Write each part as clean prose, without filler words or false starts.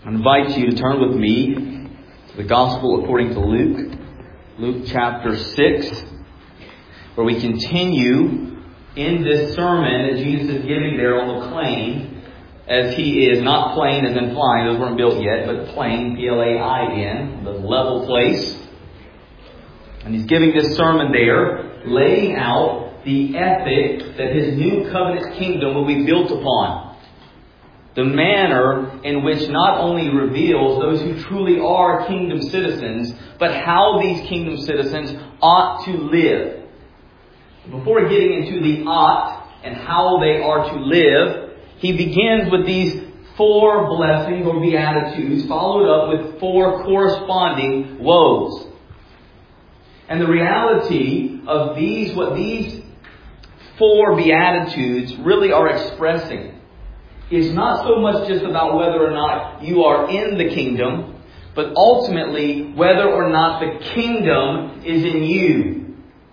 I invite you to turn with me to the Gospel according to Luke. Luke chapter 6, where we continue in this sermon that Jesus is giving there on the plain, as He is not plain as in flying, those weren't built yet, but plain, P-L-A-I-N, the level place. And He's giving this sermon there, laying out the ethic that His new covenant kingdom will be built upon. The manner in which not only reveals those who truly are kingdom citizens, but how these kingdom citizens ought to live. Before getting into the ought and how they are to live, He begins with these 4 blessings or beatitudes, followed up with 4 corresponding woes. And the reality of what these 4 beatitudes really are expressing is not so much just about whether or not you are in the kingdom, but ultimately whether or not the kingdom is in you.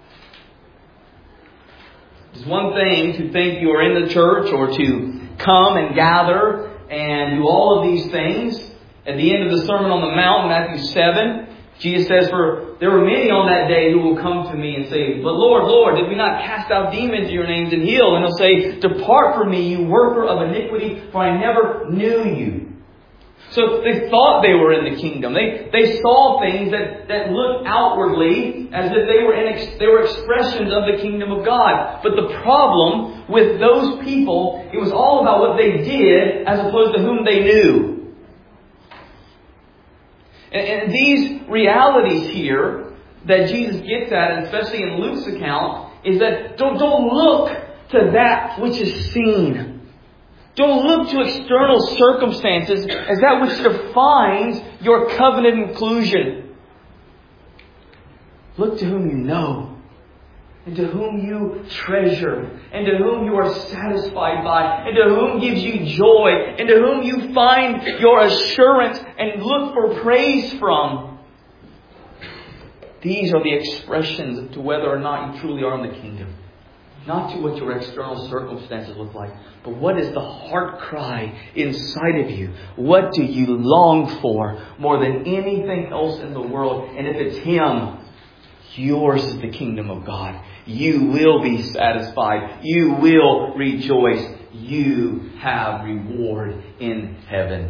It's one thing to think you are in the church or to come and gather and do all of these things. At the end of the Sermon on the Mount, Matthew 7, Jesus says, "For there were many on that day who will come to me and say, 'But Lord, Lord, did we not cast out demons in your names and heal?' And He'll say, 'Depart from me, you worker of iniquity, for I never knew you.'" So they thought they were in the kingdom. They saw things that looked outwardly as if they were expressions of the kingdom of God. But the problem with those people, it was all about what they did as opposed to whom they knew. And these realities here that Jesus gets at, and especially in Luke's account, is that don't look to that which is seen. Don't look to external circumstances as that which defines your covenant inclusion. Look to whom you know, and to whom you treasure, and to whom you are satisfied by, and to whom gives you joy, and to whom you find your assurance and look for praise from. These are the expressions to whether or not you truly are in the kingdom. Not to what your external circumstances look like, but what is the heart cry inside of you? What do you long for more than anything else in the world? And if it's Him, yours is the kingdom of God. You will be satisfied. You will rejoice. You have reward in heaven.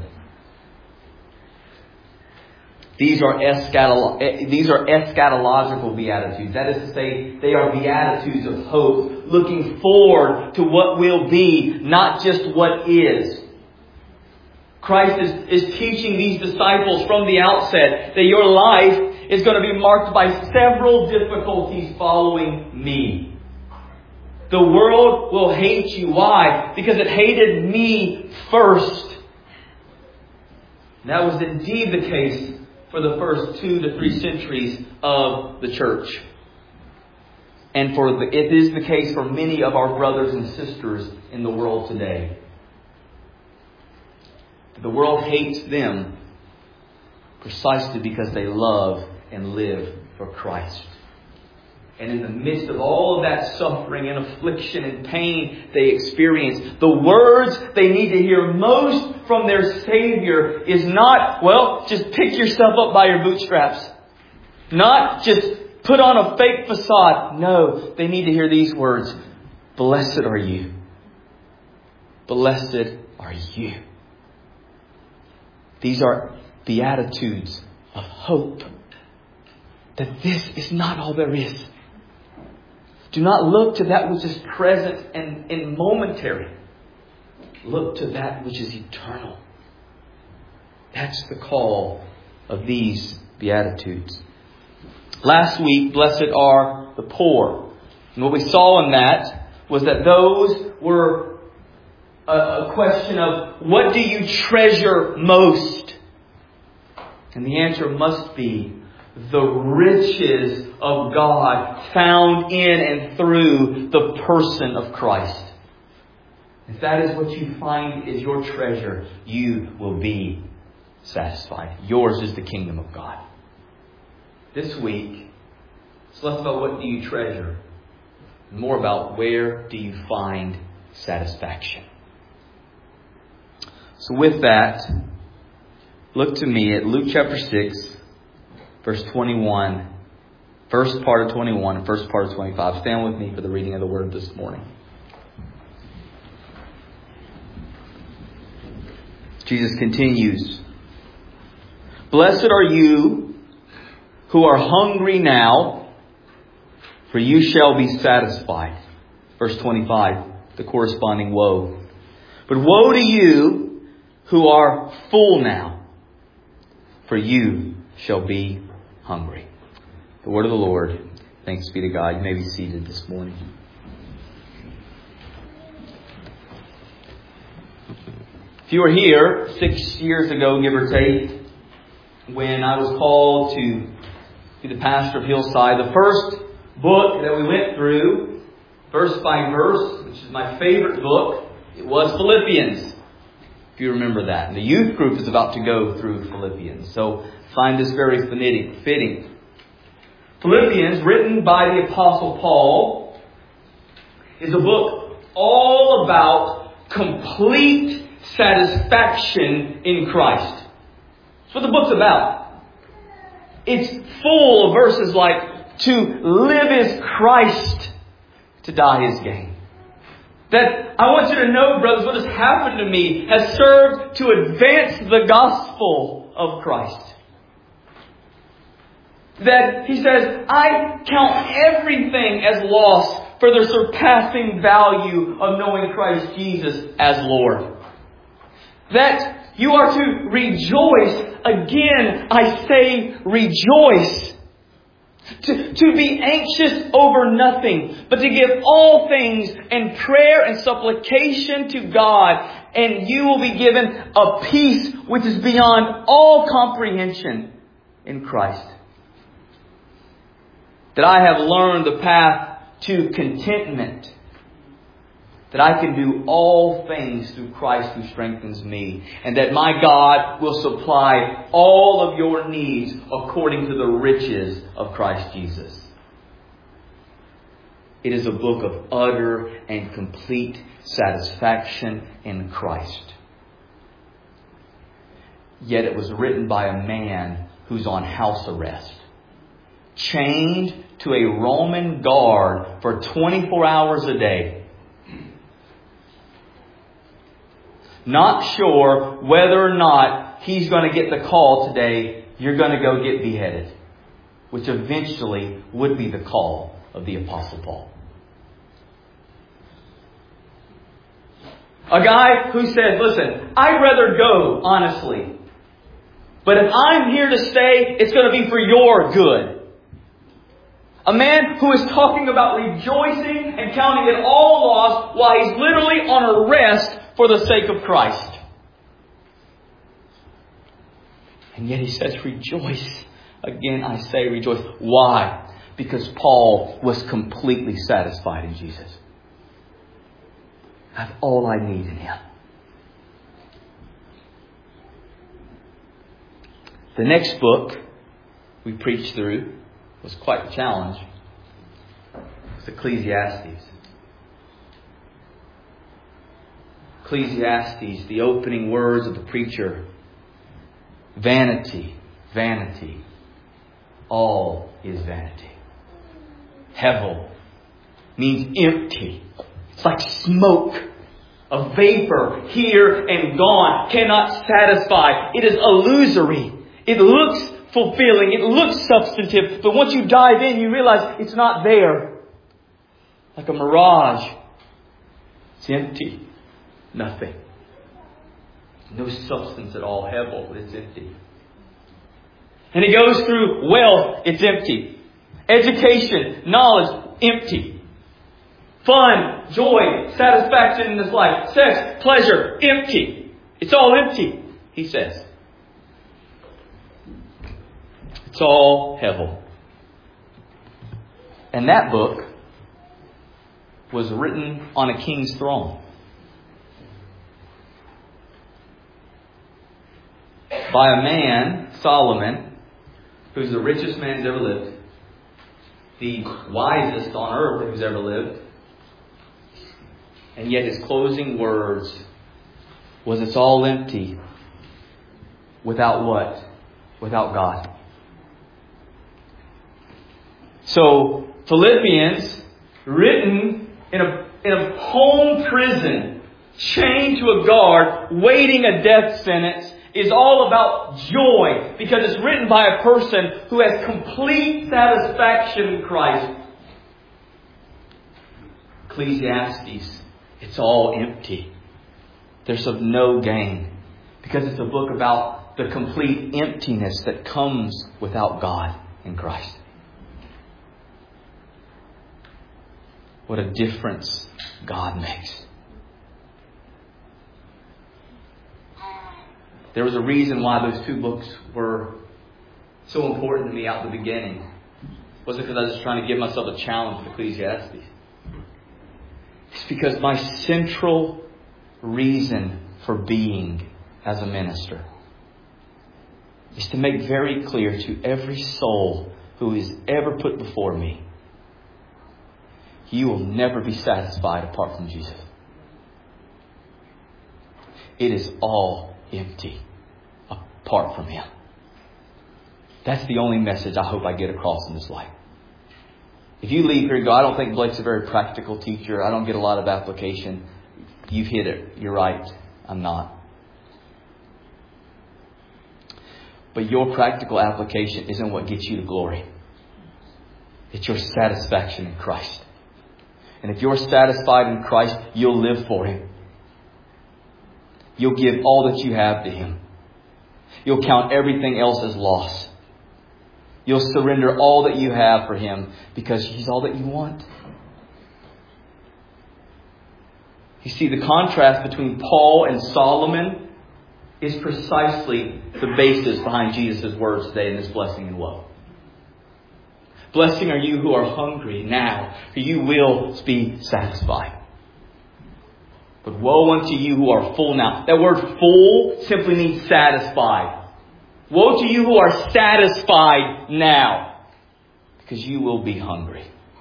These are eschatological beatitudes. That is to say, they are beatitudes of hope, looking forward to what will be, not just what is. Christ is teaching these disciples from the outset that your life is going to be marked by several difficulties following me. The world will hate you. Why? Because it hated me first. And that was indeed the case for the first 2 to 3 centuries of the church. And it is the case for many of our brothers and sisters in the world today. The world hates them precisely because they love and live for Christ. And in the midst of all of that suffering and affliction and pain they experience, the words they need to hear most from their Savior is not, well, just pick yourself up by your bootstraps. Not just put on a fake facade. No, they need to hear these words. Blessed are you. Blessed are you. These are beatitudes of hope. That this is not all there is. Do not look to that which is present and momentary. Look to that which is eternal. That's the call of these beatitudes. Last week, blessed are the poor. And what we saw in that was that those were a question of what do you treasure most? And the answer must be the riches of God found in and through the person of Christ. If that is what you find is your treasure, you will be satisfied. Yours is the kingdom of God. This week, it's less about what do you treasure, more about where do you find satisfaction. So with that, look to me at Luke chapter 6, verse 21. First part of 21 and first part of 25. Stand with me for the reading of the Word this morning. Jesus continues. Blessed are you who are hungry now, for you shall be satisfied. Verse 25, the corresponding woe. But woe to you who are full now, for you shall be hungry. The word of the Lord. Thanks be to God. You may be seated this morning. If you were here 6 years ago, give or take, when I was called to be the pastor of Hillside, the first book that we went through, verse by verse, which is my favorite book, it was Philippians. If you remember that. And the youth group is about to go through Philippians. So find this very fitting. Philippians, written by the Apostle Paul, is a book all about complete satisfaction in Christ. That's what the book's about. It's full of verses like, to live is Christ, to die is gain. That I want you to know, brothers, what has happened to me has served to advance the gospel of Christ. That he says, I count everything as loss for the surpassing value of knowing Christ Jesus as Lord. That you are to rejoice. Again, I say rejoice. To be anxious over nothing, but to give all things in prayer and supplication to God, and you will be given a peace which is beyond all comprehension in Christ. That I have learned the path to contentment. That I can do all things through Christ who strengthens me. And that my God will supply all of your needs according to the riches of Christ Jesus. It is a book of utter and complete satisfaction in Christ. Yet it was written by a man who's on house arrest. Chained to a Roman guard for 24 hours a day. Not sure whether or not he's going to get the call today, you're going to go get beheaded. Which eventually would be the call of the Apostle Paul. A guy who said, listen, I'd rather go, honestly. But if I'm here to stay, it's going to be for your good. A man who is talking about rejoicing and counting it all loss while he's literally on arrest for the sake of Christ. And yet he says, rejoice. Again, I say rejoice. Why? Because Paul was completely satisfied in Jesus. I have all I need in Him. The next book we preached through was quite a challenge. It's Ecclesiastes. Ecclesiastes, the opening words of the preacher. Vanity, vanity, all is vanity. Hevel means empty. It's like smoke. A vapor here and gone cannot satisfy. It is illusory. It looks fulfilling. It looks substantive. But once you dive in, you realize it's not there. Like a mirage. It's empty. Nothing. No substance at all. Hevel, it's empty. And it goes through wealth, it's empty. Education, knowledge, empty. Fun, joy, satisfaction in this life, sex, pleasure, empty. It's all empty, he says. It's all hevel. And that book was written on a king's throne. By a man, Solomon, who's the richest man who's ever lived. The wisest on earth who's ever lived. And yet his closing words was, it's all empty. without what? Without God. So, Philippians, written in a home prison, chained to a guard, waiting a death sentence, is all about joy, because it's written by a person who has complete satisfaction in Christ. Ecclesiastes, it's all empty. There's of no gain, because it's a book about the complete emptiness that comes without God in Christ. What a difference God makes. There was a reason why those two books were so important to me out the beginning. It wasn't because I was just trying to give myself a challenge with Ecclesiastes. It's because my central reason for being as a minister is to make very clear to every soul who is ever put before me, you will never be satisfied apart from Jesus. It is all empty apart from Him. That's the only message I hope I get across in this life. If you leave here and go, I don't think Blake's a very practical teacher, I don't get a lot of application, you've hit it. You're right. I'm not. But your practical application isn't what gets you to glory. It's your satisfaction in Christ. And if you're satisfied in Christ, you'll live for Him. You'll give all that you have to Him. You'll count everything else as loss. You'll surrender all that you have for Him because He's all that you want. You see, the contrast between Paul and Solomon is precisely the basis behind Jesus' words today in this blessing and woe. Blessing are you who are hungry now, for you will be satisfied. But woe unto you who are full now. That word full simply means satisfied. Woe to you who are satisfied now, because you will be hungry.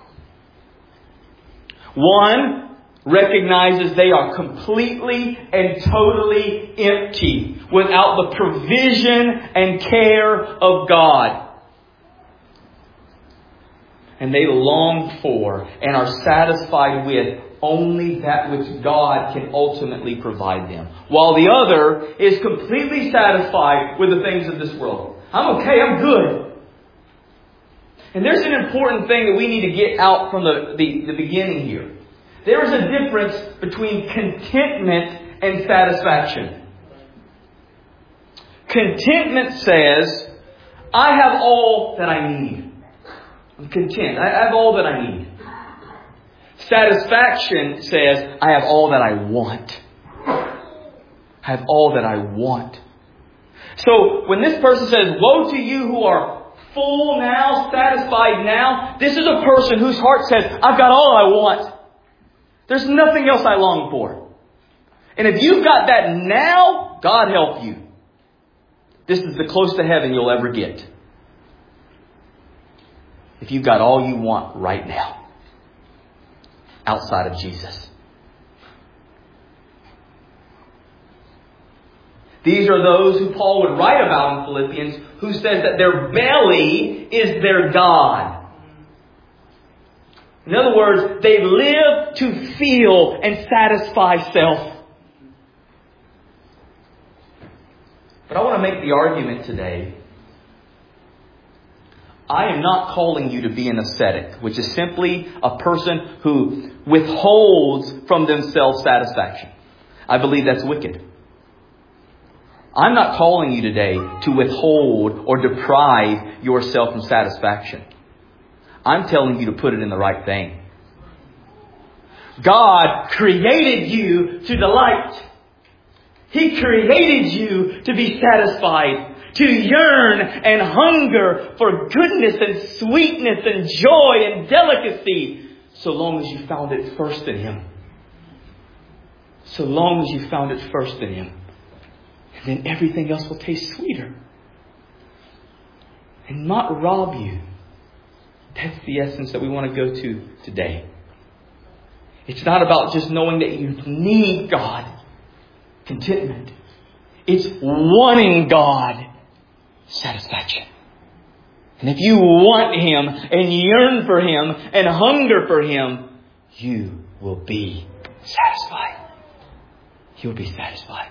One recognizes they are completely and totally empty without the provision and care of God. And they long for and are satisfied with only that which God can ultimately provide them. While the other is completely satisfied with the things of this world. I'm okay, I'm good. And there's an important thing that we need to get out from the beginning here. There is a difference between contentment and satisfaction. Contentment says, I have all that I need. I'm content. I have all that I need. Satisfaction says, I have all that I want. I have all that I want. So when this person says, woe to you who are full now, satisfied now, this is a person whose heart says, I've got all I want. There's nothing else I long for. And if you've got that now, God help you. This is the close to heaven you'll ever get. If you've got all you want right now, outside of Jesus. These are those who Paul would write about in Philippians, who says that their belly is their God. In other words, they live to feel and satisfy self. But I want to make the argument today. I am not calling you to be an ascetic, which is simply a person who withholds from themselves satisfaction. I believe that's wicked. I'm not calling you today to withhold or deprive yourself from satisfaction. I'm telling you to put it in the right thing. God created you to delight. He created you to be satisfied, to yearn and hunger for goodness and sweetness and joy and delicacy, so long as you found it first in Him. So long as you found it first in Him. And then everything else will taste sweeter. And not rob you. That's the essence that we want to go to today. It's not about just knowing that you need God. Contentment. It's wanting God satisfaction. And if you want Him and yearn for Him and hunger for Him, you will be satisfied. You will be satisfied.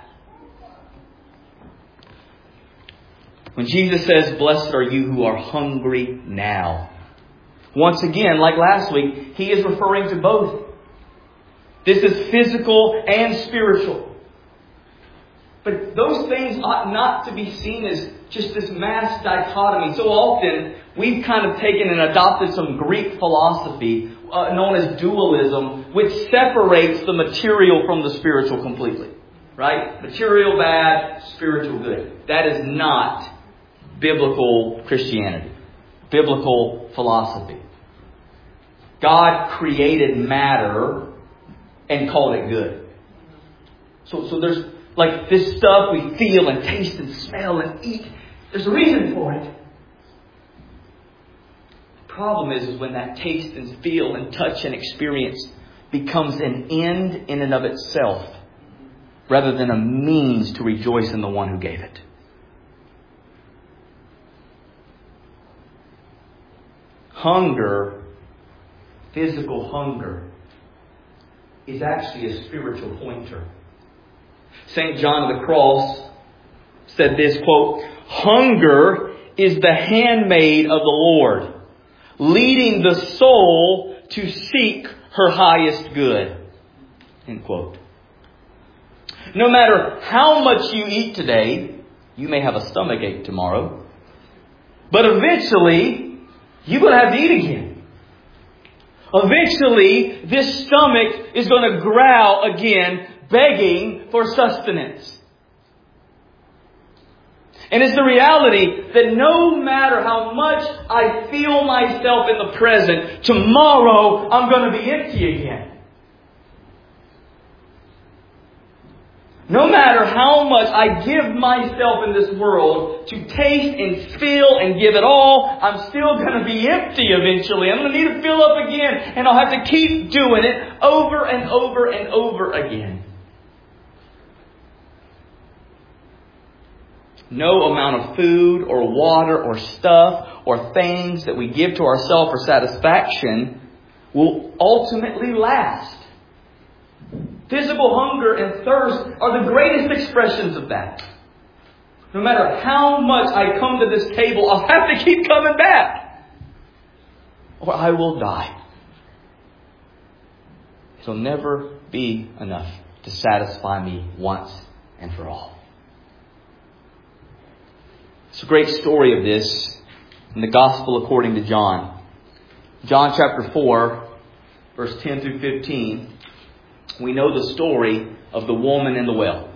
When Jesus says, "Blessed are you who are hungry now," once again, like last week, He is referring to both. This is physical and spiritual. But those things ought not to be seen as just this mass dichotomy. So often, we've kind of taken and adopted some Greek philosophy known as dualism, which separates the material from the spiritual completely. Right? Material bad, spiritual good. That is not biblical Christianity. Biblical philosophy. God created matter and called it good. So there's like this stuff we feel and taste and smell and eat. There's a reason for it. The problem is when that taste and feel and touch and experience becomes an end in and of itself, rather than a means to rejoice in the one who gave it. Hunger, physical hunger, is actually a spiritual pointer. St. John of the Cross said this, quote, "Hunger is the handmaid of the Lord, leading the soul to seek her highest good." End quote. No matter how much you eat today, you may have a stomachache tomorrow, but eventually you're going to have to eat again. Eventually, this stomach is going to growl again, begging for sustenance. And it's the reality that no matter how much I feel myself in the present, tomorrow I'm going to be empty again. No matter how much I give myself in this world to taste and feel and give it all, I'm still going to be empty eventually. I'm going to need to fill up again. And I'll have to keep doing it over and over and over again. No amount of food or water or stuff or things that we give to ourselves for satisfaction will ultimately last. Physical hunger and thirst are the greatest expressions of that. No matter how much I come to this table, I'll have to keep coming back, or I will die. It'll never be enough to satisfy me once and for all. It's a great story of this in the Gospel according to John. John chapter 4, verse 10 through 15. We know the story of the woman in the well.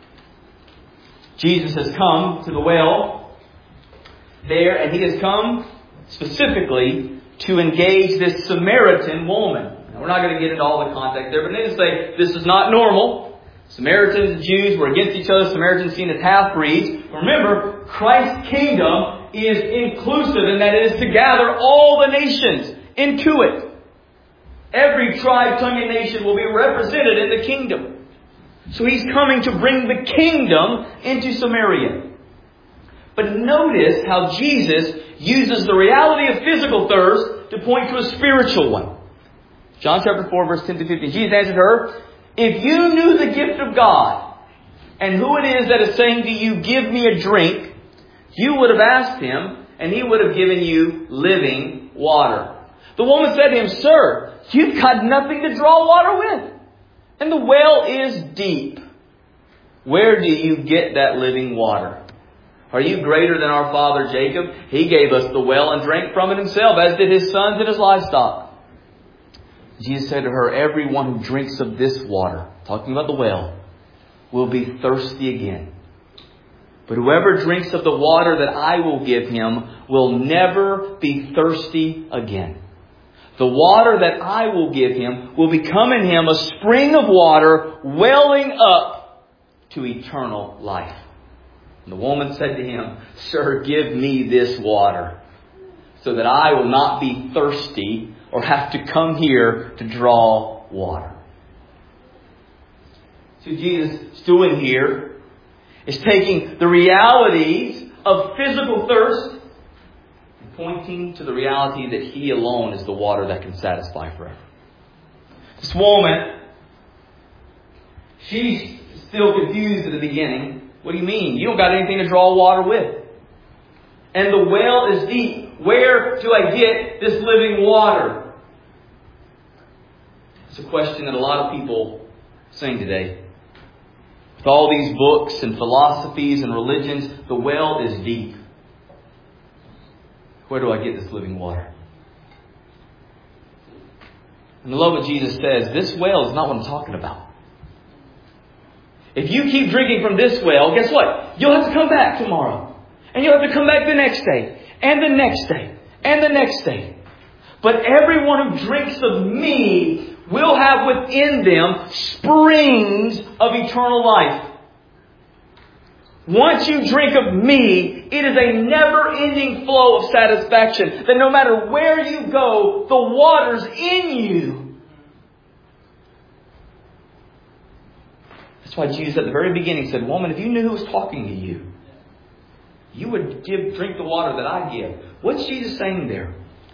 Jesus has come to the well there, and He has come specifically to engage this Samaritan woman. Now, we're not going to get into all the context there, but needless to say, this is not normal. Samaritans and Jews were against each other. Samaritans seen as half-breeds. Remember, Christ's kingdom is inclusive, and that is to gather all the nations into it. Every tribe, tongue, and nation will be represented in the kingdom. So He's coming to bring the kingdom into Samaria. But notice how Jesus uses the reality of physical thirst to point to a spiritual one. John chapter 4, verse 10 to 15. Jesus answered her, "If you knew the gift of God, and who it is that is saying to you, 'Give me a drink,' you would have asked Him, and He would have given you living water." The woman said to Him, "Sir, you've got nothing to draw water with, and the well is deep. Where do you get that living water? Are you greater than our father Jacob? He gave us the well and drank from it himself, as did his sons and his livestock." Jesus said to her, "Everyone who drinks of this water," talking about the well, "will be thirsty again. But whoever drinks of the water that I will give him will never be thirsty again. The water that I will give him will become in him a spring of water welling up to eternal life." And the woman said to Him, "Sir, give me this water so that I will not be thirsty or have to come here to draw water." So Jesus is doing here It's taking the realities of physical thirst and pointing to the reality that He alone is the water that can satisfy forever. This woman, she's still confused at the beginning. What do you mean? You don't got anything to draw water with. And the well is deep. Where do I get this living water? It's a question that a lot of people sing today. With all these books and philosophies and religions, the well is deep. Where do I get this living water? And I love what Jesus says. This well is not what I'm talking about. If you keep drinking from this well, guess what? You'll have to come back tomorrow. And you'll have to come back the next day. And the next day. And the next day. But everyone who drinks of me will have within them springs of eternal life. Once you drink of me, it is a never-ending flow of satisfaction. That no matter where you go, the water's in you. That's why Jesus at the very beginning said, "Woman, if you knew who was talking to you, you would drink the water that I give." What's Jesus saying there?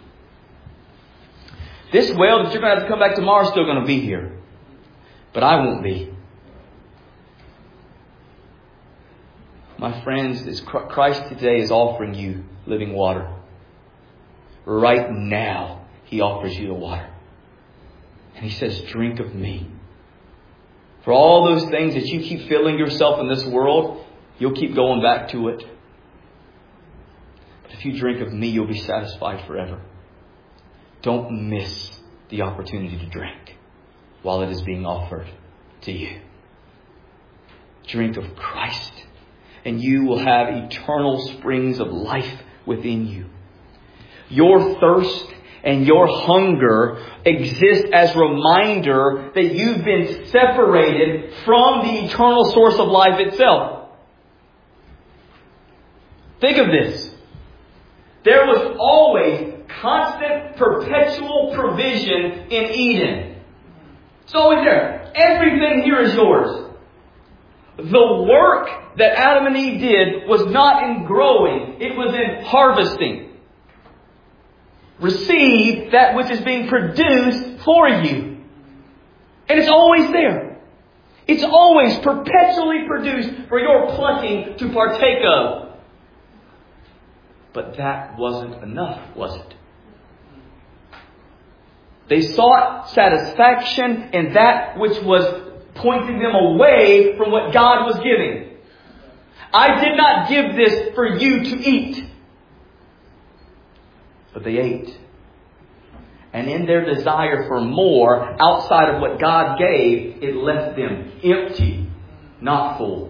This well that you're going to have to come back tomorrow is still going to be here. But I won't be. My friends, Christ today is offering you living water. Right now, He offers you the water. And He says, drink of me. For all those things that you keep filling yourself in this world, you'll keep going back to it. But if you drink of me, you'll be satisfied forever. Don't miss the opportunity to drink while it is being offered to you. Drink of Christ, and you will have eternal springs of life within you. Your thirst and your hunger exist as reminder that you've been separated from the eternal source of life itself. Think of this. There was always constant, perpetual provision in Eden. It's always there. Everything here is yours. The work that Adam and Eve did was not in growing. It was in harvesting. Receive that which is being produced for you. And it's always there. It's always perpetually produced for your plucking to partake of. But that wasn't enough, was it? They sought satisfaction in that which was pointing them away from what God was giving. I did not give this for you to eat. But they ate. And in their desire for more, outside of what God gave, it left them empty, not full.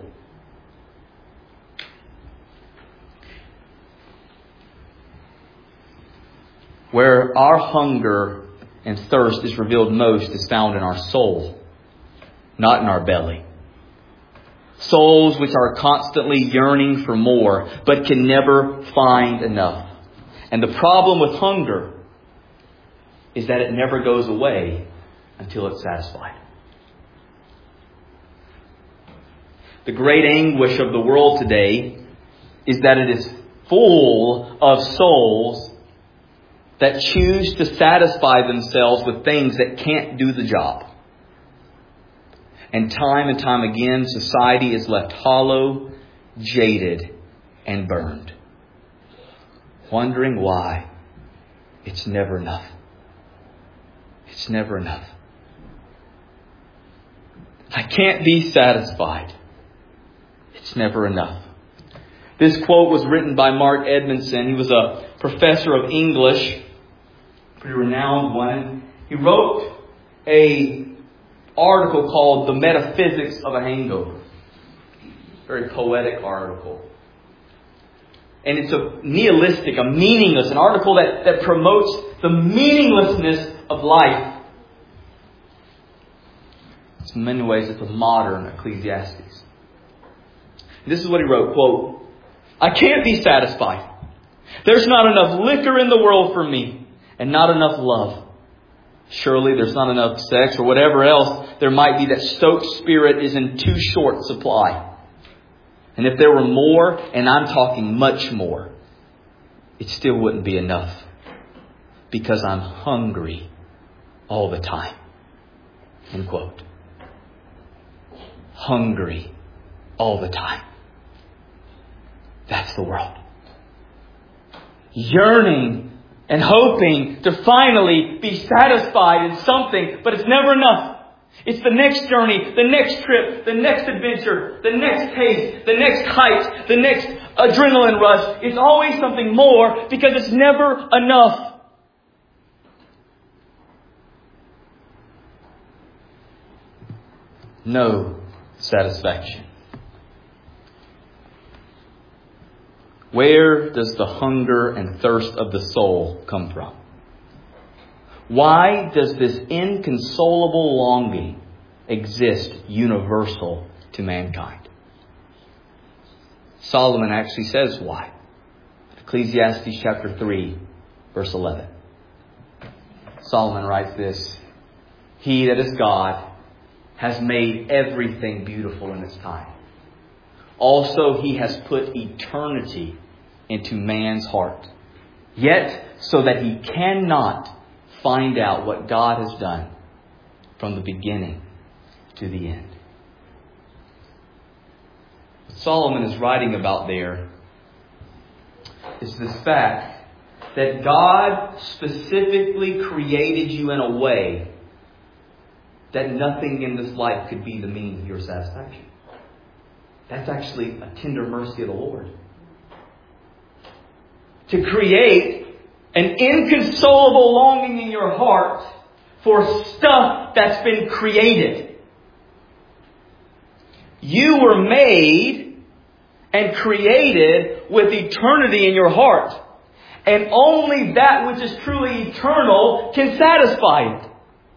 Where our hunger and thirst is revealed most is found in our soul, not in our belly. Souls which are constantly yearning for more, but can never find enough. And the problem with hunger is that it never goes away until it's satisfied. The great anguish of the world today is that it is full of souls that choose to satisfy themselves with things that can't do the job. And time again, society is left hollow, jaded, and burned. Wondering why it's never enough. It's never enough. I can't be satisfied. It's never enough. This quote was written by Mark Edmondson. He was a professor of English, pretty renowned one. He wrote an article called The Metaphysics of a Hangover. Very poetic article. And it's a nihilistic, a meaningless, an article that promotes the meaninglessness of life. It's in many ways, it's a modern Ecclesiastes. This is what he wrote, quote, I can't be satisfied. There's not enough liquor in the world for me, and not enough love. Surely there's not enough sex or whatever else there might be that stoked spirit is in too short supply. And if there were more, and I'm talking much more, it still wouldn't be enough. Because I'm hungry all the time. End quote. Hungry all the time. That's the world. Yearning and hoping to finally be satisfied in something, but it's never enough. It's the next journey, the next trip, the next adventure, the next taste, the next hike, the next adrenaline rush. It's always something more because it's never enough. No satisfaction. Where does the hunger and thirst of the soul come from? Why does this inconsolable longing exist universal to mankind? Solomon actually says why. Ecclesiastes chapter 3, verse 11. Solomon writes this: He that is God has made everything beautiful in its time. Also, He has put eternity into man's heart, yet so that he cannot find out what God has done from the beginning to the end. What Solomon is writing about there is the fact that God specifically created you in a way that nothing in this life could be the means of your satisfaction. That's actually a tender mercy of the Lord. To create an inconsolable longing in your heart for stuff that's been created. You were made and created with eternity in your heart. And only that which is truly eternal can satisfy it.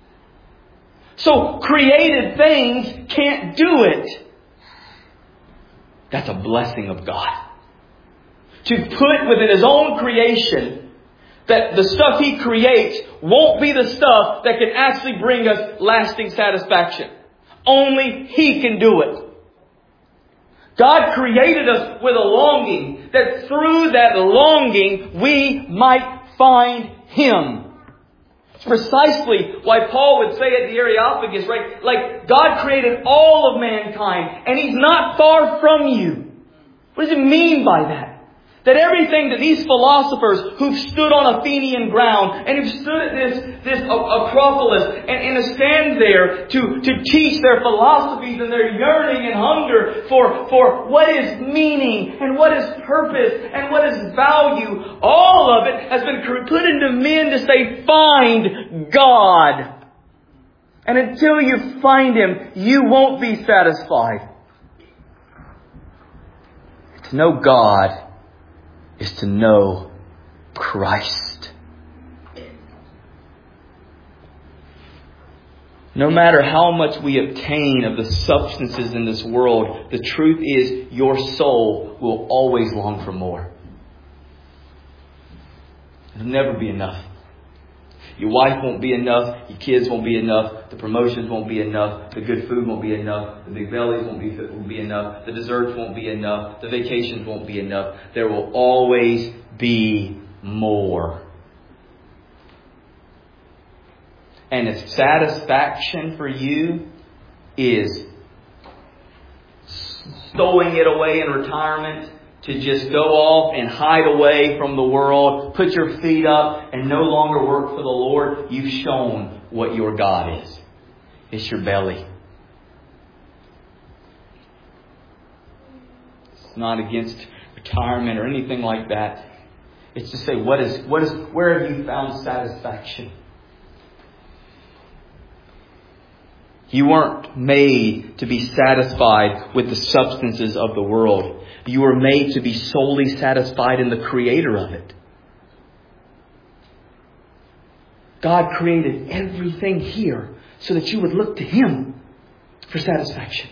So created things can't do it. That's a blessing of God. To put within His own creation that the stuff He creates won't be the stuff that can actually bring us lasting satisfaction. Only He can do it. God created us with a longing that through that longing we might find Him. It's precisely why Paul would say at the Areopagus, right? Like, God created all of mankind and He's not far from you. What does it mean by that? That everything that these philosophers who've stood on Athenian ground and who've stood at this Acropolis and stand there to teach their philosophies and their yearning and hunger for what is meaning and what is purpose and what is value, all of it has been put into men to say, find God. And until you find Him, you won't be satisfied. To know God is to know Christ. No matter how much we obtain of the substances in this world, the truth is your soul will always long for more. It'll never be enough. Your wife won't be enough. Your kids won't be enough. The promotions won't be enough. The good food won't be enough. The big bellies won't be enough. The desserts won't be enough. The vacations won't be enough. There will always be more. And if satisfaction for you is stowing it away in retirement, to just go off and hide away from the world, put your feet up and no longer work for the Lord, you've shown what your God is. It's your belly. It's not against retirement or anything like that. It's to say, where have you found satisfaction? You weren't made to be satisfied with the substances of the world. You were made to be solely satisfied in the Creator of it. God created everything here so that you would look to Him for satisfaction.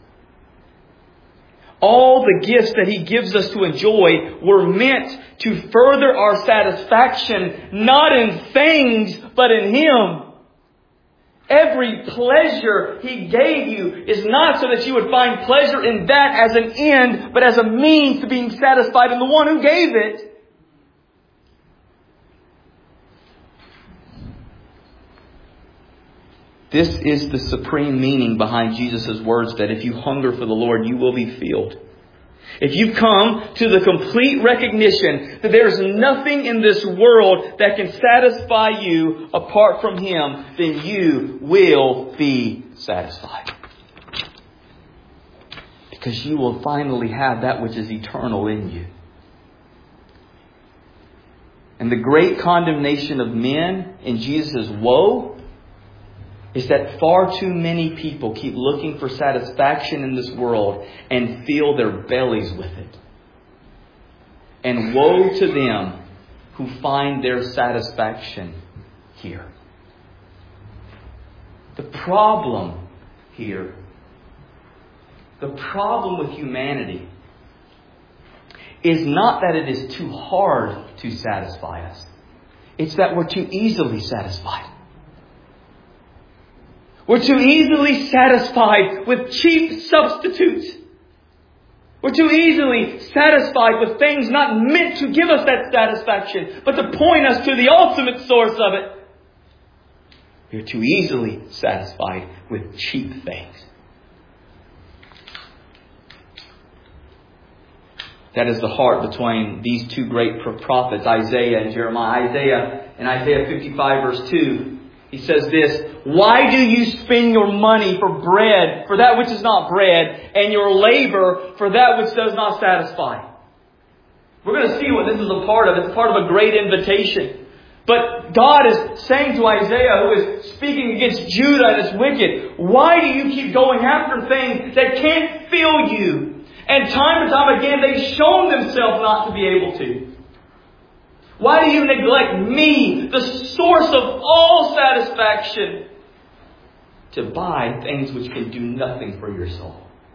All the gifts that He gives us to enjoy were meant to further our satisfaction, not in things, but in Him. Every pleasure He gave you is not so that you would find pleasure in that as an end, but as a means to being satisfied in the one who gave it. This is the supreme meaning behind Jesus' words that if you hunger for the Lord, you will be filled. If you've come to the complete recognition that there's nothing in this world that can satisfy you apart from Him, then you will be satisfied. Because you will finally have that which is eternal in you. And the great condemnation of men in Jesus' woe is that far too many people keep looking for satisfaction in this world and fill their bellies with it. And woe to them who find their satisfaction here. The problem here, the problem with humanity is not that it is too hard to satisfy us. It's that we're too easily satisfied. We're too easily satisfied with cheap substitutes. We're too easily satisfied with things not meant to give us that satisfaction, but to point us to the ultimate source of it. We're too easily satisfied with cheap things. That is the heart between these two great prophets, Isaiah and Jeremiah. Isaiah, in Isaiah 55 verse 2, he says this, "Why do you spend your money for bread, for that which is not bread, and your labor for that which does not satisfy?" We're going to see what this is a part of. It's part of a great invitation. But God is saying to Isaiah, who is speaking against Judah and its wicked, why do you keep going after things that can't fill you? And time again, they've shown themselves not to be able to. Why do you neglect me, the source of all satisfaction, to buy things which can do nothing for your soul?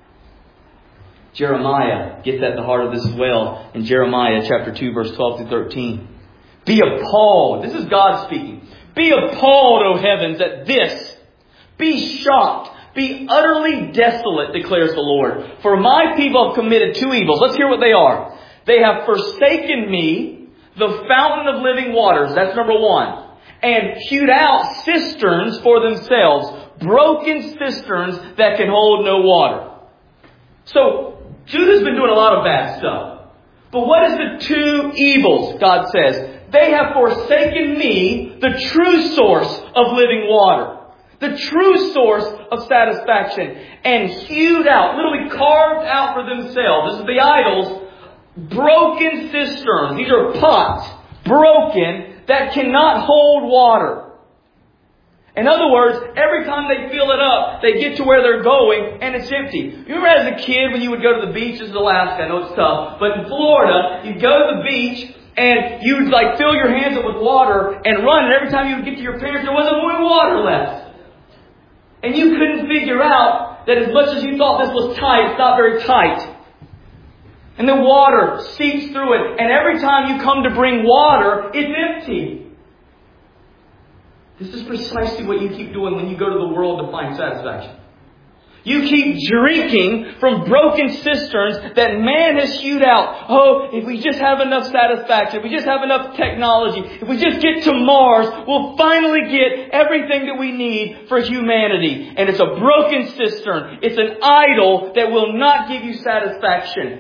Jeremiah gets at the heart of this as well in Jeremiah chapter 2, verse 12 to 13. Be appalled. This is God speaking. Be appalled, O heavens, at this. Be shocked. Be utterly desolate, declares the Lord. For my people have committed two evils. Let's hear what they are. They have forsaken me, the fountain of living waters. That's number one. And hewed out cisterns for themselves. Broken cisterns that can hold no water. So, Judah's been doing a lot of bad stuff. But what is the two evils, God says? They have forsaken me, the true source of living water. The true source of satisfaction. And hewed out, literally carved out for themselves. This is the idols. Broken cisterns. These are pots. Broken. That cannot hold water. In other words, every time they fill it up, they get to where they're going and it's empty. You remember as a kid when you would go to the beaches in Alaska? I know it's tough. But in Florida, you'd go to the beach and you'd fill your hands up with water and run. And every time you would get to your parents, there wasn't more water left. And you couldn't figure out that as much as you thought this was tight, it's not very tight. And the water seeps through it. And every time you come to bring water, it's empty. This is precisely what you keep doing when you go to the world to find satisfaction. You keep drinking from broken cisterns that man has hewed out. Oh, if we just have enough satisfaction, if we just have enough technology, if we just get to Mars, we'll finally get everything that we need for humanity. And it's a broken cistern. It's an idol that will not give you satisfaction.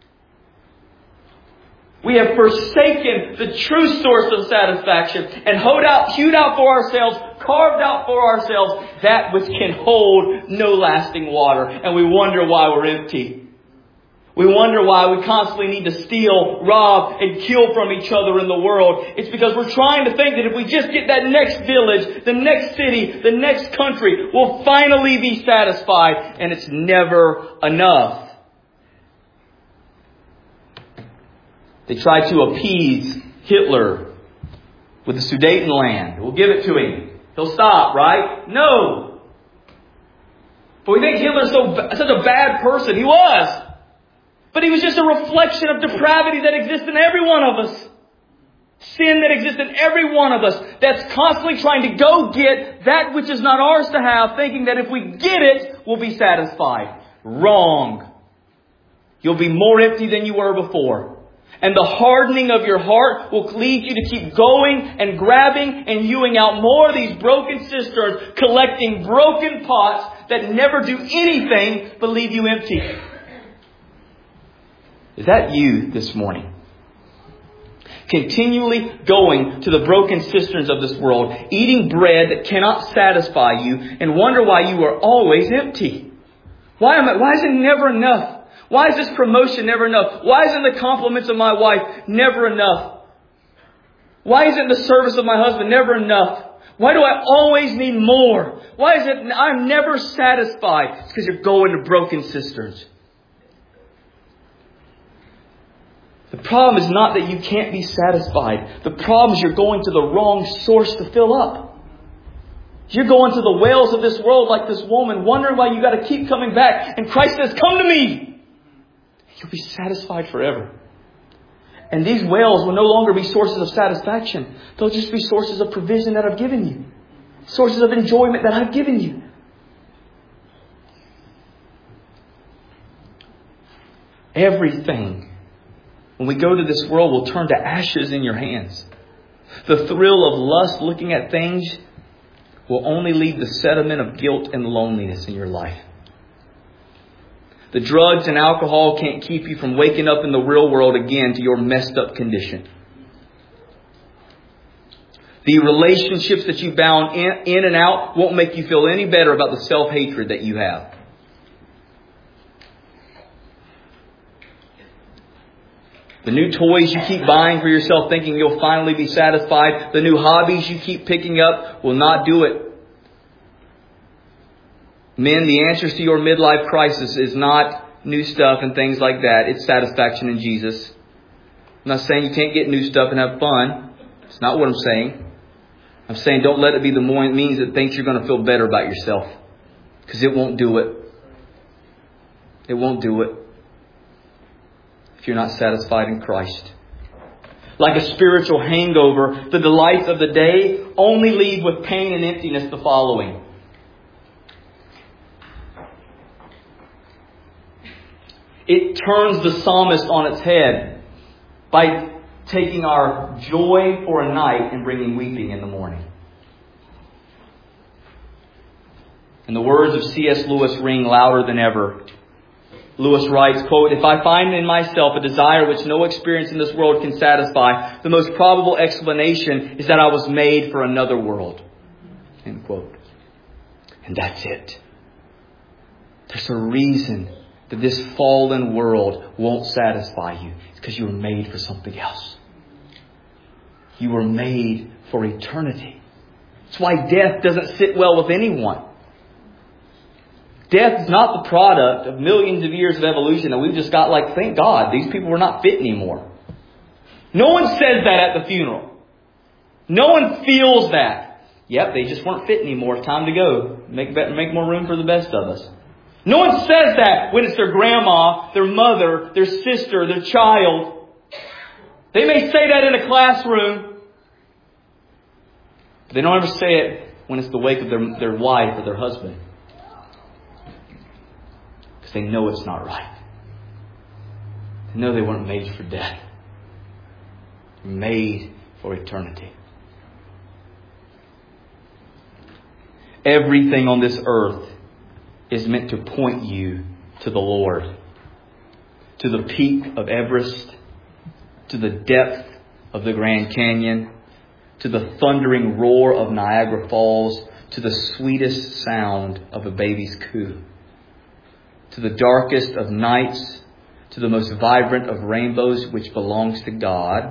We have forsaken the true source of satisfaction and hewed out for ourselves, carved out for ourselves that which can hold no lasting water. And we wonder why we're empty. We wonder why we constantly need to steal, rob, and kill from each other in the world. It's because we're trying to think that if we just get that next village, the next city, the next country, we'll finally be satisfied. And it's never enough. They tried to appease Hitler with the Sudetenland. We'll give it to him. He'll stop, right? No. But we think Hitler's such a bad person. He was. But he was just a reflection of depravity that exists in every one of us. Sin that exists in every one of us, that's constantly trying to go get that which is not ours to have, thinking that if we get it, we'll be satisfied. Wrong. You'll be more empty than you were before. And the hardening of your heart will lead you to keep going and grabbing and hewing out more of these broken cisterns, collecting broken pots that never do anything but leave you empty. Is that you this morning? Continually going to the broken cisterns of this world, eating bread that cannot satisfy you, and wonder why you are always empty. Why is it never enough? Why is this promotion never enough? Why isn't the compliments of my wife never enough? Why isn't the service of my husband never enough? Why do I always need more? Why is it I'm never satisfied? It's because you're going to broken cisterns. The problem is not that you can't be satisfied. The problem is you're going to the wrong source to fill up. You're going to the wells of this world like this woman, wondering why you got to keep coming back. And Christ says, come to me. You'll be satisfied forever. And these wells will no longer be sources of satisfaction. They'll just be sources of provision that I've given you. Sources of enjoyment that I've given you. Everything, when we go to this world, will turn to ashes in your hands. The thrill of lust looking at things will only leave the sediment of guilt and loneliness in your life. The drugs and alcohol can't keep you from waking up in the real world again to your messed up condition. The relationships that you bound in and out won't make you feel any better about the self-hatred that you have. The new toys you keep buying for yourself thinking you'll finally be satisfied, the new hobbies you keep picking up will not do it. Men, the answers to your midlife crisis is not new stuff and things like that. It's satisfaction in Jesus. I'm not saying you can't get new stuff and have fun. It's not what I'm saying. I'm saying don't let it be the means that thinks you're going to feel better about yourself. Because it won't do it. It won't do it. If you're not satisfied in Christ. Like a spiritual hangover, the delights of the day only leave with pain and emptiness the following. It turns the psalmist on its head by taking our joy for a night and bringing weeping in the morning. And the words of C.S. Lewis ring louder than ever. Lewis writes, quote, "If I find in myself a desire which no experience in this world can satisfy, the most probable explanation is that I was made for another world." End quote. And that's it. There's a reason that this fallen world won't satisfy you. It's because you were made for something else. You were made for eternity. That's why death doesn't sit well with anyone. Death is not the product of millions of years of evolution and we've just got like, thank God, these people were not fit anymore. No one says that at the funeral. No one feels that. Yep, they just weren't fit anymore. Time to go. Make more room for the best of us. No one says that when it's their grandma, their mother, their sister, their child. They may say that in a classroom. But they don't ever say it when it's the wake of their wife or their husband. Because they know it's not right. They know they weren't made for death. They're made for eternity. Everything on this earth is meant to point you to the Lord. To the peak of Everest. To the depth of the Grand Canyon. To the thundering roar of Niagara Falls. To the sweetest sound of a baby's coo. To the darkest of nights. To the most vibrant of rainbows, which belongs to God.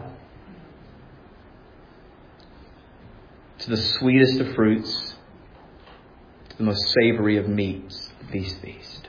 To the sweetest of fruits. The most savory of meats, the peace feast.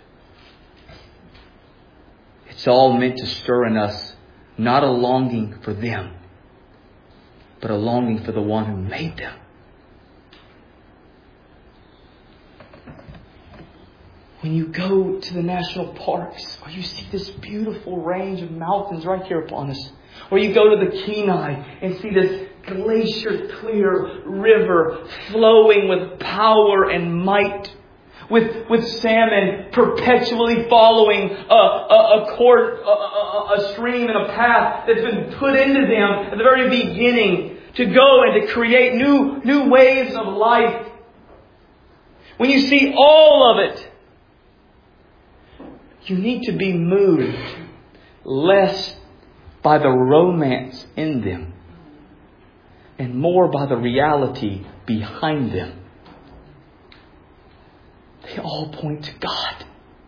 It's all meant to stir in us not a longing for them, but a longing for the one who made them. when you go to the national parks, or you see this beautiful range of mountains right here upon us, or you go to the Kenai and see this glacier-clear river flowing with power and might, with salmon perpetually following a stream and a path that's been put into them at the very beginning to go and to create new waves of life. When you see all of it, you need to be moved less by the romance in them and more by the reality behind them. They all point to God.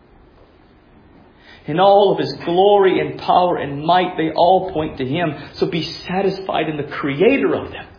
In all of His glory and power and might, they all point to Him. So be satisfied in the Creator of them.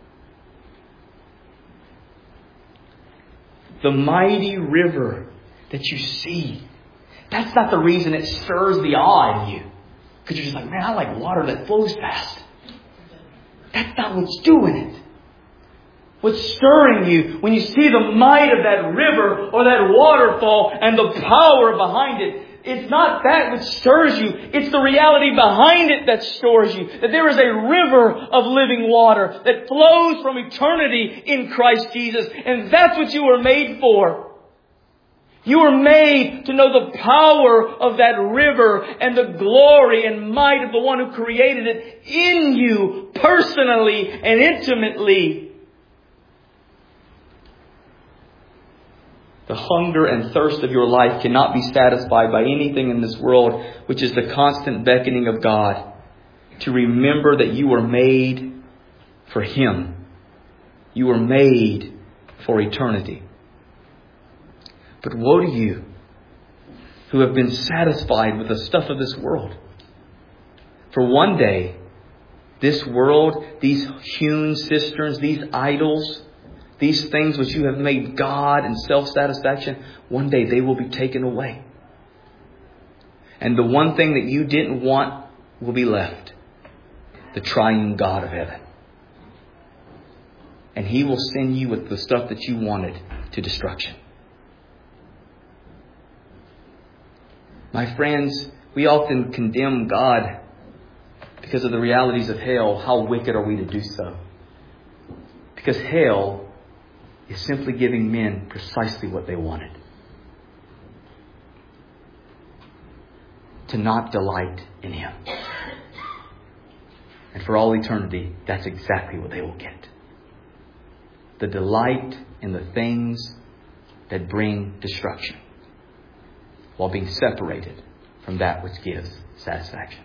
The mighty river that you see, that's not the reason it stirs the awe in you. Because you're just like, man, I like water that flows fast. That's not what's doing it. What's stirring you when you see the might of that river or that waterfall and the power behind it, it's not that which stirs you. It's the reality behind it that stirs you. That there is a river of living water that flows from eternity in Christ Jesus. And that's what you were made for. You were made to know the power of that river and the glory and might of the one who created it in you personally and intimately. The hunger and thirst of your life cannot be satisfied by anything in this world, which is the constant beckoning of God to remember that you were made for Him. You were made for eternity. But woe to you who have been satisfied with the stuff of this world. For one day, this world, these hewn cisterns, these idols, these things which you have made God and self-satisfaction, one day they will be taken away. And the one thing that you didn't want will be left. The triune God of heaven. And He will send you with the stuff that you wanted to destruction. My friends, we often condemn God because of the realities of hell. How wicked are we to do so? Because hell is simply giving men precisely what they wanted. To not delight in Him. And for all eternity, that's exactly what they will get. The delight in the things that bring destruction, while being separated from that which gives satisfaction.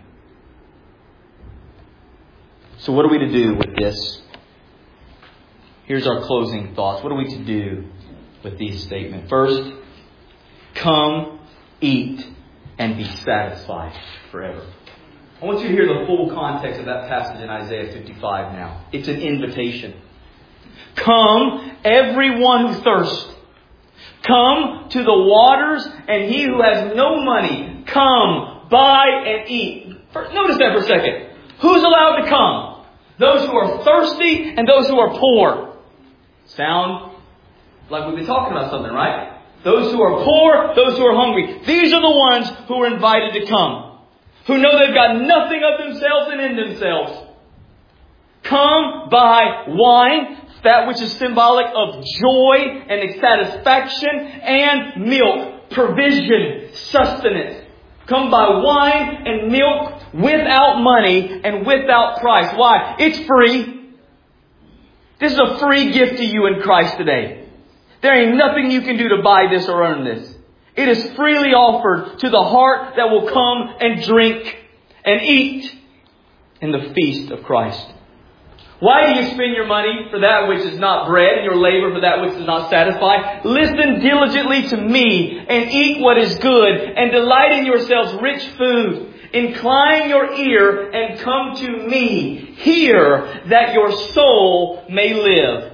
So what are we to do with this? Here's our closing thoughts. What are we to do with these statements? First, come, eat, and be satisfied forever. I want you to hear the full context of that passage in Isaiah 55 now. It's an invitation. Come, everyone who thirsts. Come to the waters, and he who has no money, come, buy and eat. Notice that for a second. Who's allowed to come? Those who are thirsty and those who are poor. Sound like we've been talking about something, right? Those who are poor, those who are hungry. These are the ones who are invited to come. Who know they've got nothing of themselves and in themselves. Come, buy wine, that which is symbolic of joy and satisfaction, and milk, provision, sustenance. Come buy wine and milk without money and without price. Why? It's free. This is a free gift to you in Christ today. There ain't nothing you can do to buy this or earn this. It is freely offered to the heart that will come and drink and eat in the feast of Christ. Why do you spend your money for that which is not bread and your labor for that which does not satisfy? Listen diligently to me and eat what is good and delight in yourselves rich food. Incline your ear and come to me. Hear that your soul may live.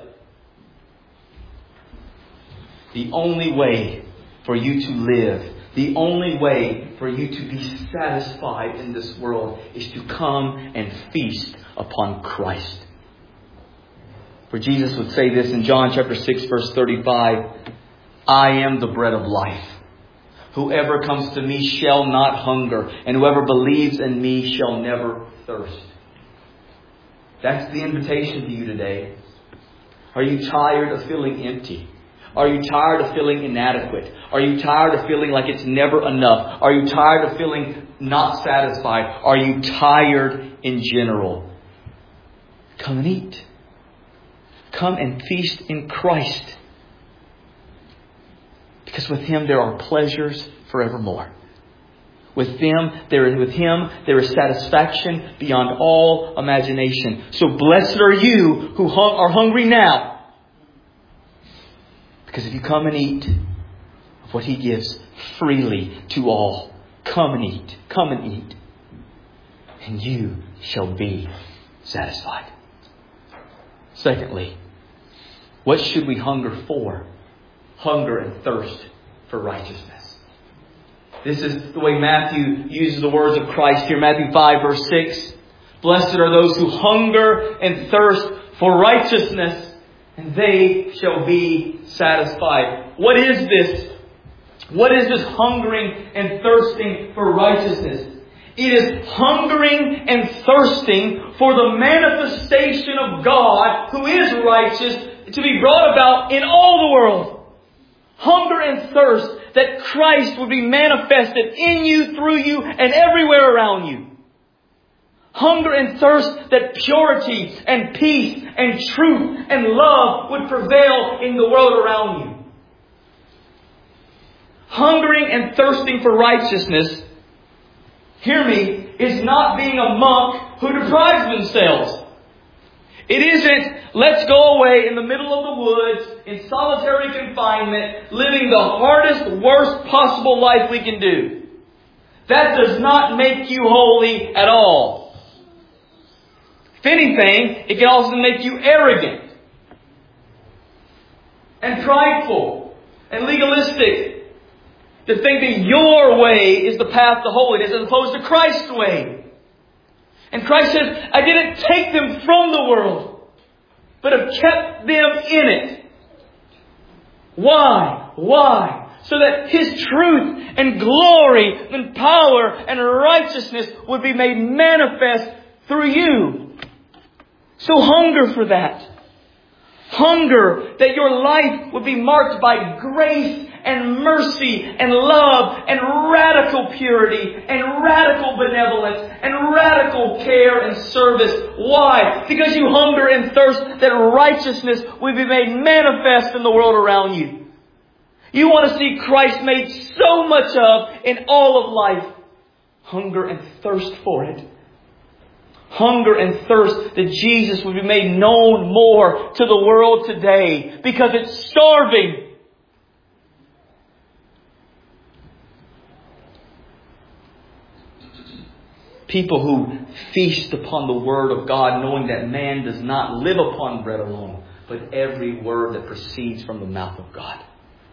The only way for you to live, the only way for you to be satisfied in this world is to come and feast upon Christ. For Jesus would say this in John chapter 6, verse 35, I am the bread of life. Whoever comes to me shall not hunger, and whoever believes in me shall never thirst. That's the invitation to you today. Are you tired of feeling empty? Are you tired of feeling inadequate? Are you tired of feeling like it's never enough? Are you tired of feeling not satisfied? Are you tired in general? Come and eat. Come and feast in Christ. Because with Him there are pleasures forevermore. With Him there is satisfaction beyond all imagination. So blessed are you who are hungry now. Because if you come and eat of what He gives freely to all, come and eat. Come and eat. And you shall be satisfied. Secondly, what should we hunger for? Hunger and thirst for righteousness. This is the way Matthew uses the words of Christ here. Matthew 5 verse 6. Blessed are those who hunger and thirst for righteousness, and they shall be satisfied. What is this? What is this hungering and thirsting for righteousness? It is hungering and thirsting for the manifestation of God, who is righteous, to be brought about in all the world. Hunger and thirst that Christ would be manifested in you, through you, and everywhere around you. Hunger and thirst that purity and peace and truth and love would prevail in the world around you. Hungering and thirsting for righteousness, hear me, is not being a monk who deprives themselves. It isn't, let's go away in the middle of the woods in solitary confinement, living the hardest, worst possible life we can do. That does not make you holy at all. If anything, it can also make you arrogant and prideful and legalistic to think that your way is the path to holiness as opposed to Christ's way. And Christ says, I didn't take them from the world, but have kept them in it. Why? Why? So that His truth and glory and power and righteousness would be made manifest through you. So hunger for that. Hunger that your life would be marked by grace and mercy and love and radical purity and radical benevolence and radical care and service. Why? Because you hunger and thirst that righteousness will be made manifest in the world around you. You want to see Christ made so much of in all of life. Hunger and thirst for it. Hunger and thirst that Jesus would be made known more to the world today because it's starving. People who feast upon the Word of God, knowing that man does not live upon bread alone, but every word that proceeds from the mouth of God.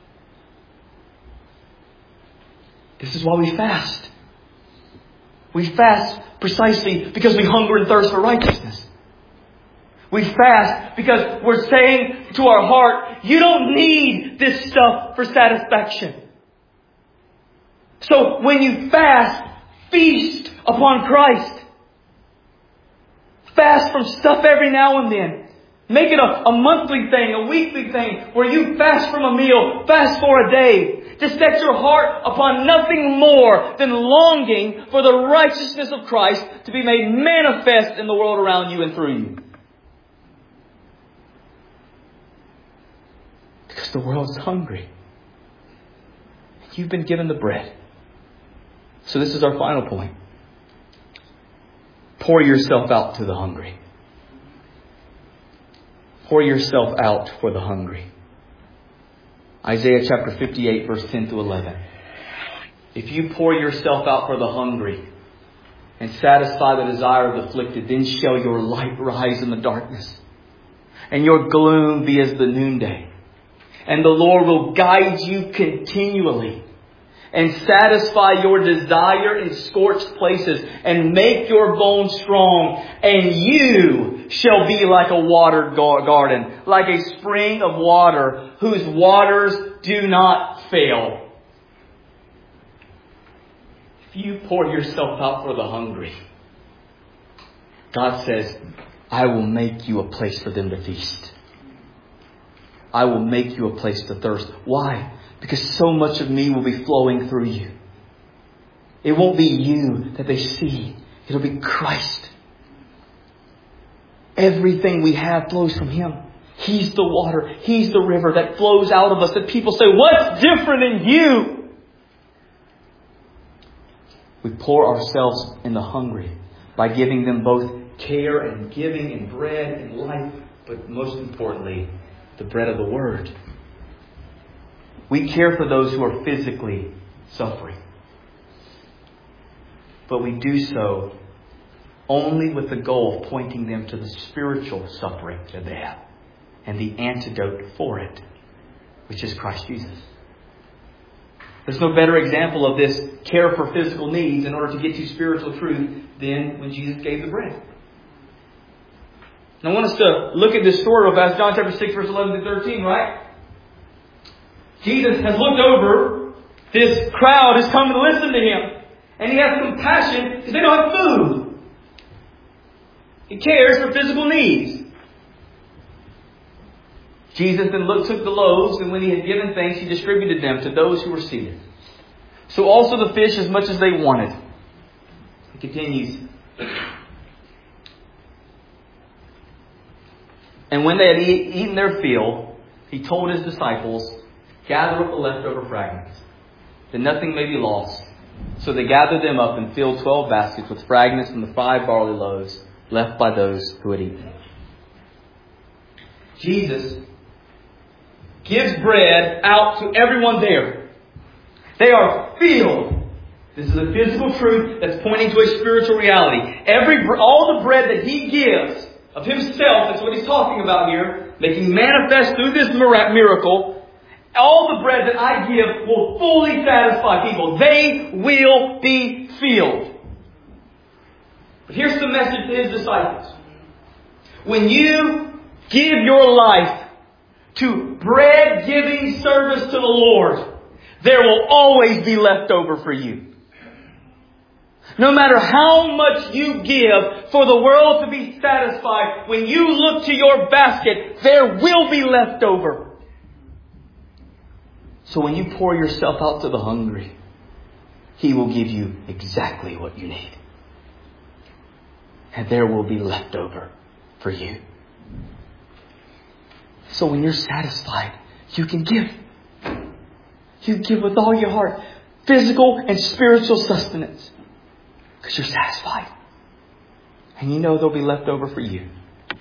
This is why we fast. We fast precisely because we hunger and thirst for righteousness. We fast because we're saying to our heart, you don't need this stuff for satisfaction. So when you fast, feast upon Christ. Fast from stuff every now and then. Make it a monthly thing, a weekly thing, where you fast from a meal, fast for a day. To set your heart upon nothing more than longing for the righteousness of Christ to be made manifest in the world around you and through you. Because the world's hungry. You've been given the bread. So this is our final point. Pour yourself out to the hungry. Pour yourself out for the hungry. Isaiah chapter 58 verse 10 to 11. If you pour yourself out for the hungry and satisfy the desire of the afflicted, then shall your light rise in the darkness and your gloom be as the noonday. And the Lord will guide you continually and satisfy your desire in scorched places and make your bones strong. And you shall be like a watered garden, like a spring of water whose waters do not fail. you pour yourself out for the hungry, God says, I will make you a place for them to feast. I will make you a place to thirst. Why? Because so much of me will be flowing through you. It won't be you that they see. It'll be Christ. Everything we have flows from Him. He's the water. He's the river that flows out of us. That people say, what's different in you? We pour ourselves in the hungry by giving them both care and giving and bread and life, but most importantly, the bread of the Word. We care for those who are physically suffering. But we do so only with the goal of pointing them to the spiritual suffering that they have and the antidote for it, which is Christ Jesus. There's no better example of this care for physical needs in order to get to spiritual truth than when Jesus gave the bread. And I want us to look at this story of John chapter 6, verse 11 to 13, right? Jesus has looked over. This crowd has come to listen to Him. And He has compassion because they don't have food. He cares for physical needs. Jesus then took the loaves, and when He had given thanks, He distributed them to those who were seated. So also the fish as much as they wanted. He continues. And when they had eaten their fill, He told His disciples, gather up the leftover fragments, that nothing may be lost. So they gathered them up and filled 12 baskets with fragments from the 5 barley loaves left by those who had eaten. Jesus gives bread out to everyone there. They are filled. This is a physical truth that's pointing to a spiritual reality. All the bread that He gives of Himself, that's what He's talking about here, making manifest through this miracle, all the bread that I give will fully satisfy people. They will be filled. But here's the message to His disciples. When you give your life to bread-giving service to the Lord, there will always be left over for you. No matter how much you give for the world to be satisfied, when you look to your basket, there will be left over. So when you pour yourself out to the hungry, He will give you exactly what you need. And there will be left over for you. So when you're satisfied, you can give. You give with all your heart. Physical and spiritual sustenance. Because you're satisfied. And you know there'll be left over for you.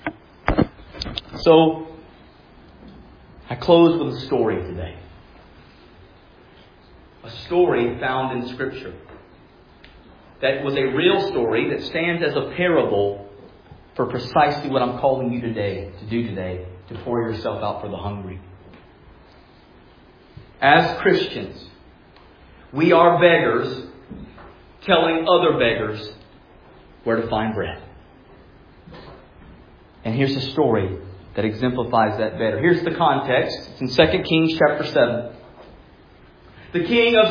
So, I close with a story today. A story found in Scripture. That was a real story that stands as a parable for precisely what I'm calling you today, to pour yourself out for the hungry. As Christians, we are beggars telling other beggars where to find bread. And here's a story that exemplifies that better. Here's the context. It's in 2 Kings chapter 7. The king of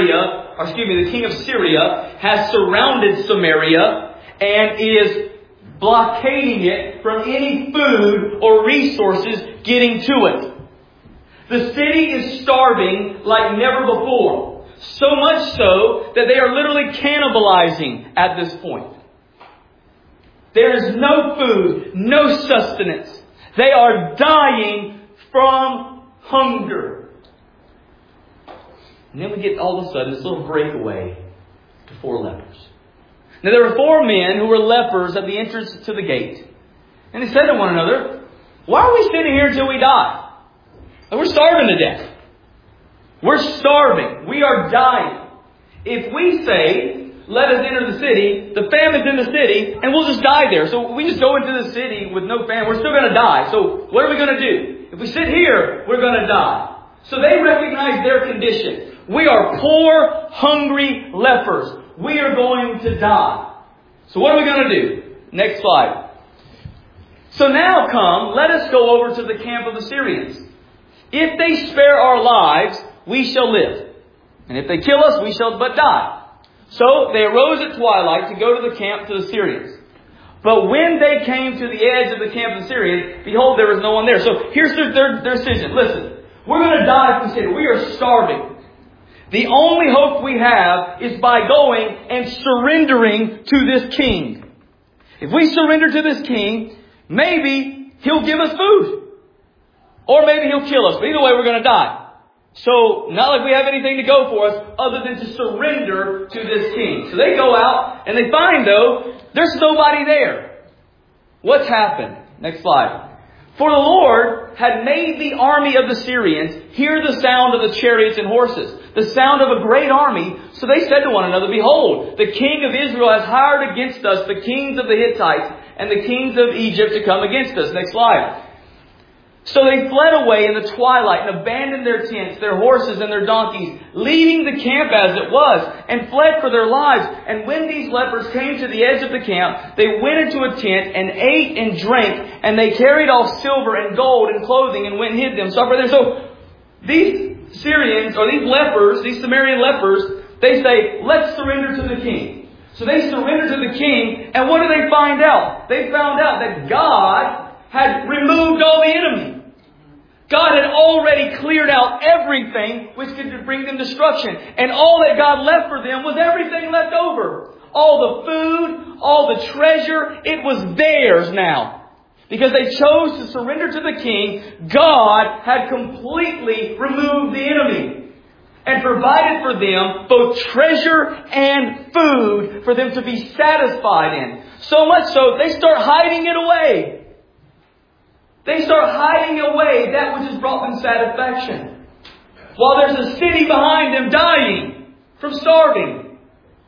Syria has surrounded Samaria and is blockading it from any food or resources getting to it. The city is starving like never before. So much so that they are literally cannibalizing at this point. There is no food, no sustenance. They are dying from hunger. And then we get all of a sudden this little breakaway to 4 lepers. Now there were 4 men who were lepers at the entrance to the gate. And they said to one another, why are we sitting here until we die? We're starving to death. We're starving. We are dying. If we say, let us enter the city, the famine's in the city, and we'll just die there. So we just go into the city with no famine, we're still going to die. So what are we going to do? If we sit here, we're going to die. So they recognize their condition. We are poor, hungry lepers. We are going to die. So what are we going to do? Next slide. So now come, let us go over to the camp of the Syrians. If they spare our lives, we shall live. And if they kill us, we shall but die. So they arose at twilight to go to the camp to the Syrians. But when they came to the edge of the camp of the Syrians, behold, there was no one there. So here's their decision. Listen, we're going to die if we stay. We are starving. The only hope we have is by going and surrendering to this king. If we surrender to this king, maybe he'll give us food. Or maybe he'll kill us. But either way, we're going to die. So, not like we have anything to go for us other than to surrender to this king. So they go out and they find, though, there's nobody there. What's happened? Next slide. For the Lord had made the army of the Syrians hear the sound of the chariots and horses, the sound of a great army. So they said to one another, behold, the king of Israel has hired against us the kings of the Hittites and the kings of Egypt to come against us. Next slide. So they fled away in the twilight and abandoned their tents, their horses and their donkeys, leaving the camp as it was, and fled for their lives. And when these lepers came to the edge of the camp, they went into a tent and ate and drank, and they carried off silver and gold and clothing and went and hid them. So these Syrians, or these lepers, these Sumerian lepers, they say, let's surrender to the king. So they surrender to the king, and what do they find out? They found out that God had removed all the enemy. God had already cleared out everything which could bring them destruction. And all that God left for them was everything left over. All the food, all the treasure, it was theirs now. Because they chose to surrender to the king, God had completely removed the enemy. And provided for them both treasure and food for them to be satisfied in. So much so, they start hiding it away. They start hiding away that which has brought them satisfaction. While there's a city behind them dying from starving.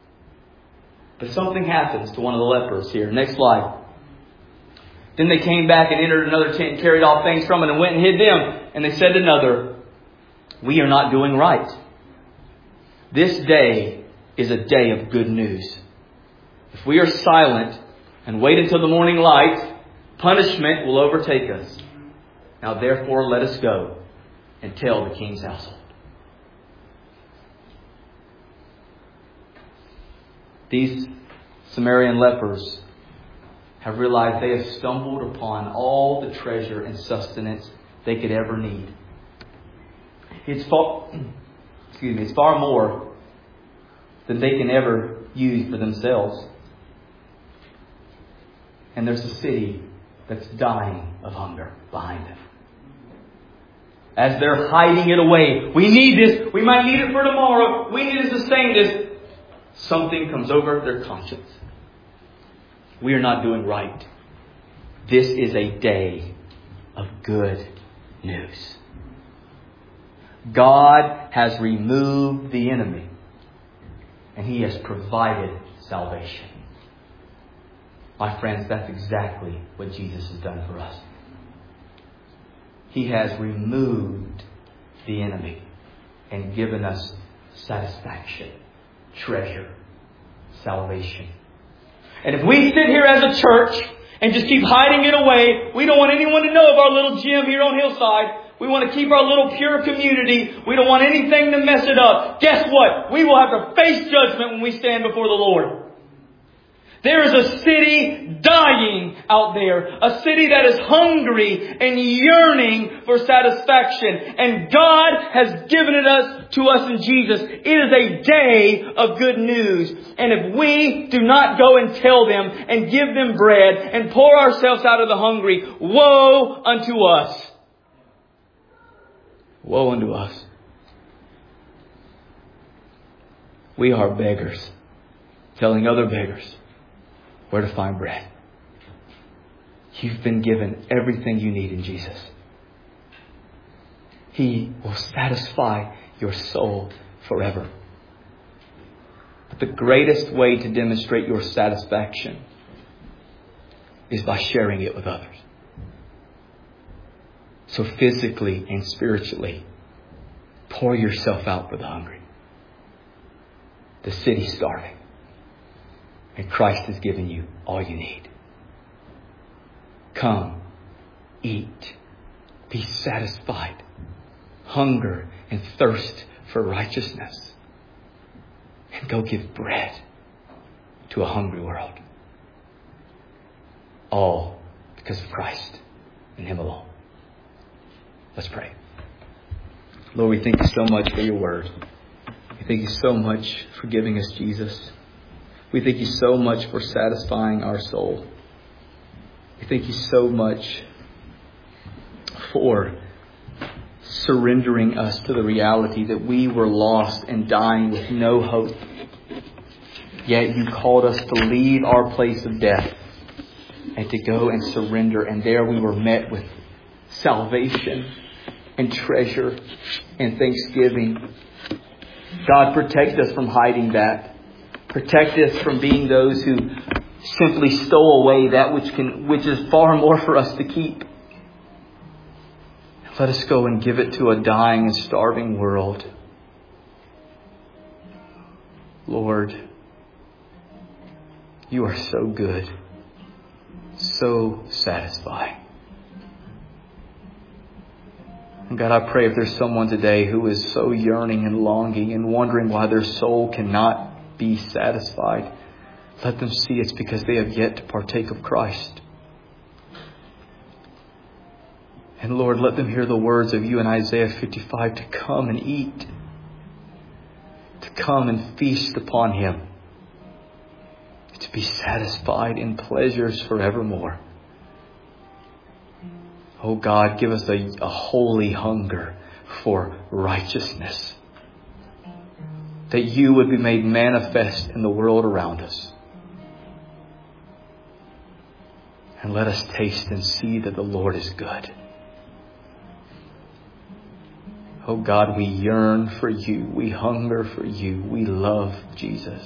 But something happens to one of the lepers here. Next slide. Then they came back and entered another tent and carried off things from it and went and hid them. And they said to another, we are not doing right. This day is a day of good news. If we are silent and wait until the morning light, punishment will overtake us. Now therefore let us go and tell the king's household. These Sumerian lepers have realized they have stumbled upon all the treasure and sustenance they could ever need. It's far more than they can ever use for themselves. And there's a city that's dying of hunger behind them. As they're hiding it away, we need this, we might need it for tomorrow, we need to sustain this, something comes over their conscience. We are not doing right. This is a day of good news. God has removed the enemy, and He has provided salvation. My friends, that's exactly what Jesus has done for us. He has removed the enemy and given us satisfaction, treasure, salvation. And if we sit here as a church and just keep hiding it away, we don't want anyone to know of our little gym here on Hillside. We want to keep our little pure community. We don't want anything to mess it up. Guess what? We will have to face judgment when we stand before the Lord. There is a city dying out there. A city that is hungry and yearning for satisfaction. And God has given it to us in Jesus. It is a day of good news. And if we do not go and tell them and give them bread and pour ourselves out of the hungry, woe unto us. Woe unto us. We are beggars, telling other beggars where to find bread. You've been given everything you need in Jesus. He will satisfy your soul forever. But the greatest way to demonstrate your satisfaction is by sharing it with others. So physically and spiritually, pour yourself out for the hungry. The city's starving. And Christ has given you all you need. Come, eat, be satisfied, hunger and thirst for righteousness. and go give bread to a hungry world. All because of Christ and Him alone. Let's pray. Lord, we thank You so much for Your word. We thank You so much for giving us Jesus. We thank You so much for satisfying our soul. We thank You so much for surrendering us to the reality that we were lost and dying with no hope. Yet You called us to leave our place of death and to go and surrender. And there we were met with salvation and treasure and thanksgiving. God, protect us from hiding that. Protect us from being those who simply stole away that which is far more for us to keep. Let us go and give it to a dying and starving world. Lord, You are so good, so satisfying. And God, I pray if there's someone today who is so yearning and longing and wondering why their soul cannot be satisfied, let them see it's because they have yet to partake of Christ. And Lord, let them hear the words of You in Isaiah 55 to come and eat, to come and feast upon Him, to be satisfied in pleasures forevermore. Oh God, give us a holy hunger for righteousness, that You would be made manifest in the world around us. And let us taste and see that the Lord is good. Oh God, we yearn for You. We hunger for You. We love Jesus.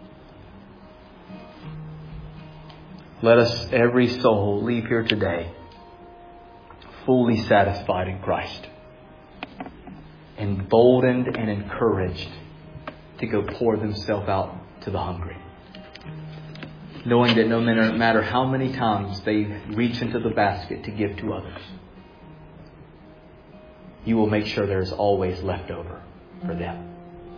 Let us, every soul, leave here today fully satisfied in Christ, emboldened and encouraged to go pour themselves out to the hungry, knowing that no matter how many times they reach into the basket to give to others, You will make sure there's always left over for them.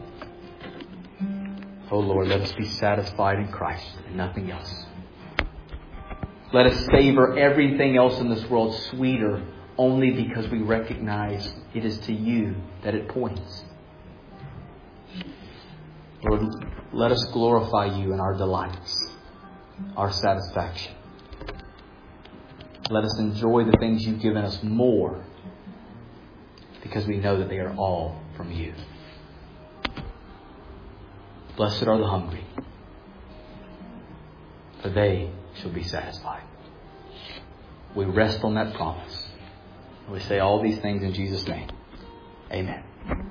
Oh Lord, let us be satisfied in Christ and nothing else. Let us savor everything else in this world sweeter only because we recognize it is to You that it points. Lord, let us glorify You in our delights, our satisfaction. Let us enjoy the things You've given us more because we know that they are all from You. Blessed are the hungry, for they shall be satisfied. We rest on that promise. We say all these things in Jesus' name. Amen.